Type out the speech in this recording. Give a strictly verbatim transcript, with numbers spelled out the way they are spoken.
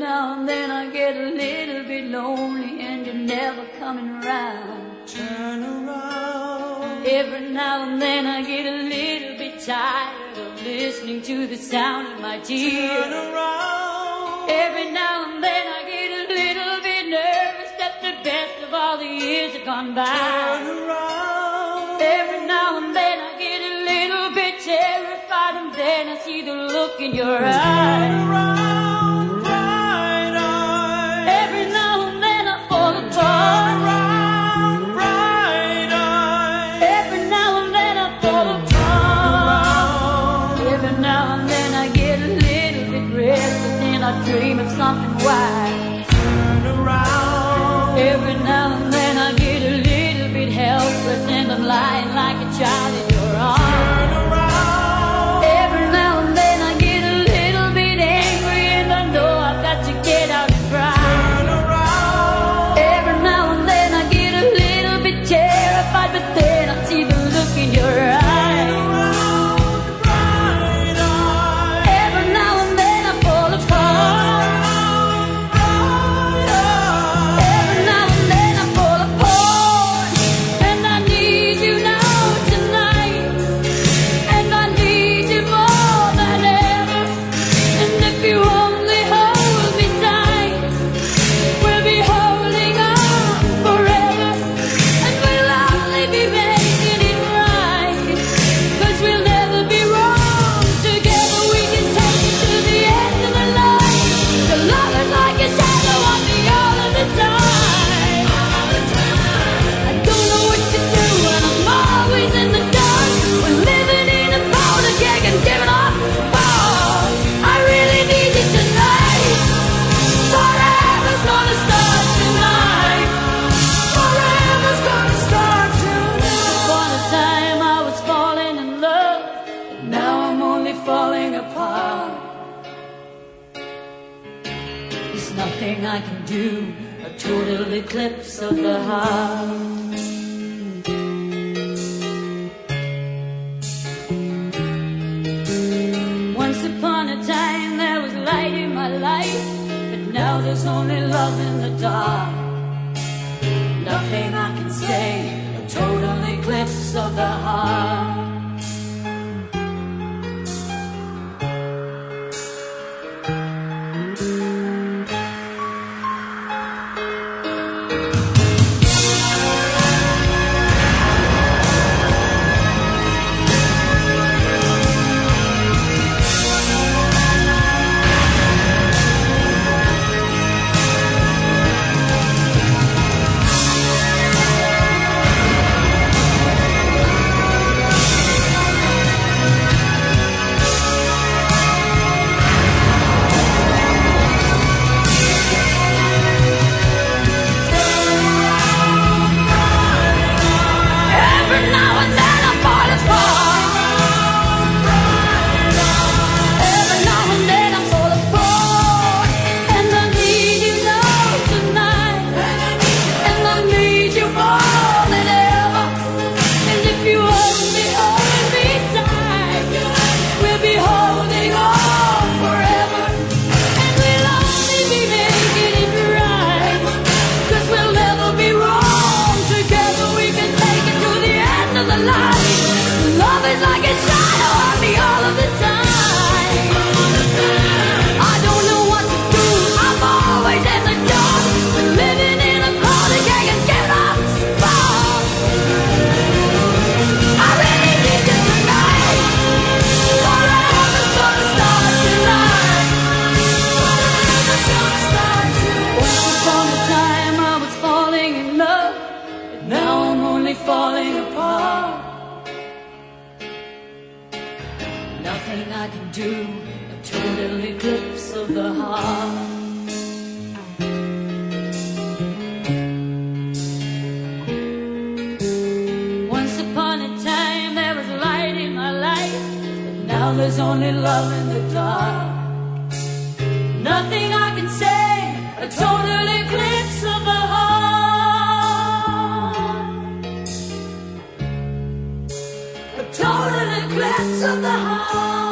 now and then I get a little bit lonely and you're never coming around. Turn around. Every now and then I get a little bit tired of listening to the sound of my tears. Turn around. Every now and then I get a little bit nervous that the best of all the years have gone by. Turn around. Every now and then I get a little bit terrified, and then I see the look in your eyes. Turn around, bright eyes. Every now and then I fall Turn apart. around, bright eyes. Every now and then I fall apart. Every now and then I get a little bit restless and I dream of something wild. Turn around. Every now and then I get a little bit helpless and I'm lying like a child in your arms. Turn around. Every now and then I get a little bit angry and I know I've got to get out and cry. Turn around. Every now and then I get a little bit terrified, but then I see the look in your eyes. Around, bright eyes. Every now and then I fall apart. Bright eyes. Every now and then I fall apart. And I need you now tonight. And I need you more than ever. And if you only hold me tight, we'll be holding on forever. And we'll only be making it right, 'cause we'll never be wrong. Together we can take it to the end of the line. The love is like a shadow on me all of the time. I don't know what to do and I'm always in the dark. We're living in a powder keg and giving off balls. I really need you tonight. Forever's gonna start tonight. Forever's gonna start tonight. Upon a time I was falling in love, but now I'm only falling apart. There's nothing I can do, a total eclipse of the heart. Once upon a time there was light in my life, but now there's only love in the dark. Nothing I can say, a total eclipse of the heart. Every now and then I fall apart. Every now and then I fall apart. And I need you now tonight. And I need you more than ever. And if you only hold me tight, we'll be holding on forever. And we'll only be making it right, 'cause we'll never be wrong. Together we can take it to the end of the line. Love is like a shadow on me all of the time. I don't know what to do, I'm always in the dark. We're living in a party gang and giving off sparks. I really need you tonight. Forever's gonna start tonight. Forever's gonna start tonight. Once upon a time I was falling in love, but now I'm only falling apart. Nothing I can do, a total eclipse of the heart. Once upon a time there was light in my life, but now there's only love in the dark. Nothing I can say, a total eclipse of the heart. A total eclipse of the heart.